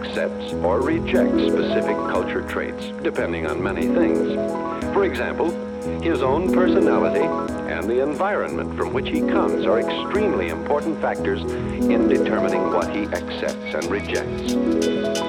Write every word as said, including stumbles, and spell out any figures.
accepts or rejects specific culture traits, depending on many things. For example, his own personality and the environment from which he comes are extremely important factors in determining what he accepts and rejects.